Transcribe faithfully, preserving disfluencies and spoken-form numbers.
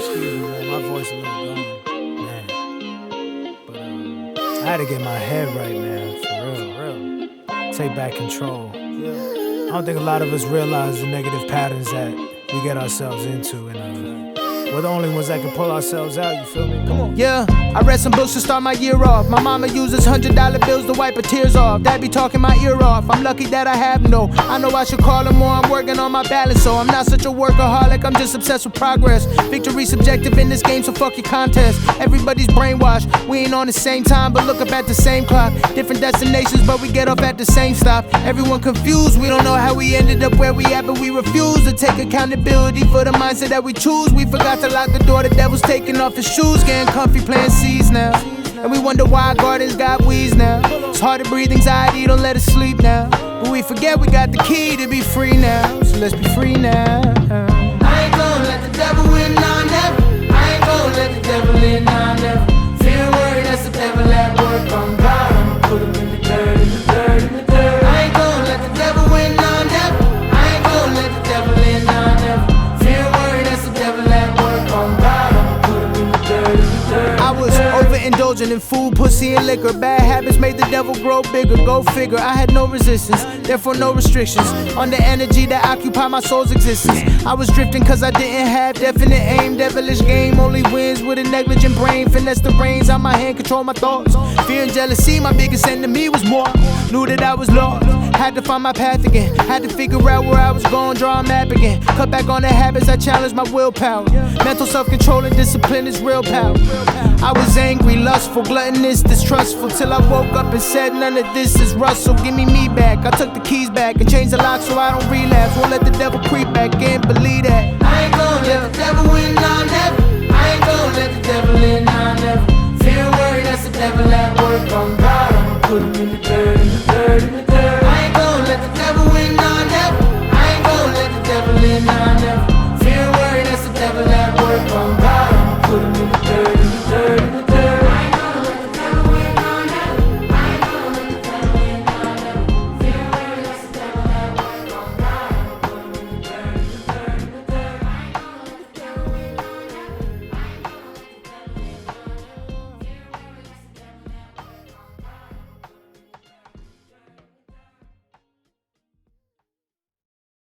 Excuse me, man. My voice a little gone, man. But um, I had to get my head right, man. For real, for real. Take back control. I don't think a lot of us realize the negative patterns that we get ourselves into, and uh, we're the only ones that can pull ourselves out. You feel me? Come on. Yeah, I read some books to start my year off. My mama uses hundred dollar bills to wipe her tears off. Dad be talking my ear off. I'm lucky that I have no. I know I should call her more. I'm working on my balance, so I'm not such a workaholic. I'm just obsessed with progress. Victory subjective in this game, so fuck your contest. Everybody's brainwashed. We ain't on the same time, but look up at the same clock. Different destinations, but we get off at the same stop. Everyone confused. We don't know how we ended up where we at, but we refuse to take accountability for the mindset that we choose. We forgot to lock the door. The devil's taking off his shoes, getting comfy, playing seeds now. And we wonder why our gardens got weeds now. It's hard to breathe, anxiety don't let us sleep now. But we forget we got the key to be free now. So let's be free now. I ain't gonna let the devil win, nah, never. I ain't gonna let the devil in, nah, never. Fear, worry, that's the devil at work. On God, I'ma put him in the dirt, in the dirt, in the dirt. I ain't gonna let the devil win, nah, never. I ain't gonna let the devil in, nah, never. Fear, worry, that's the devil at work. On God, I'ma put him in the dirt, in the dirt. I was overindulging in food, pussy, and liquor. Bad habits made the devil grow bigger. Go figure. I had no resistance, therefore no restrictions on the energy that occupied my soul's existence. I was drifting cause I didn't have definite aim. Devilish game only wins with a negligent brain. Finesse the reins on my hand, control my thoughts. Fear and jealousy, my biggest enemy was more. Knew that I was lost, had to find my path again. Had to figure out where I was going, draw a map again. Cut back on the habits, I challenged my willpower. Mental self-control and discipline is real power. I was angry, lustful, gluttonous, distrustful, till I woke up and said none of this is Russell. Give me me back. I took the keys back and changed the lock so I don't relapse. Won't let the devil creep back in, believe that. I ain't gonna let the devil win, nah, never. I ain't gonna let the devil in, nah, never. Fear, worry, that's the devil at work. On God, I'ma put him in the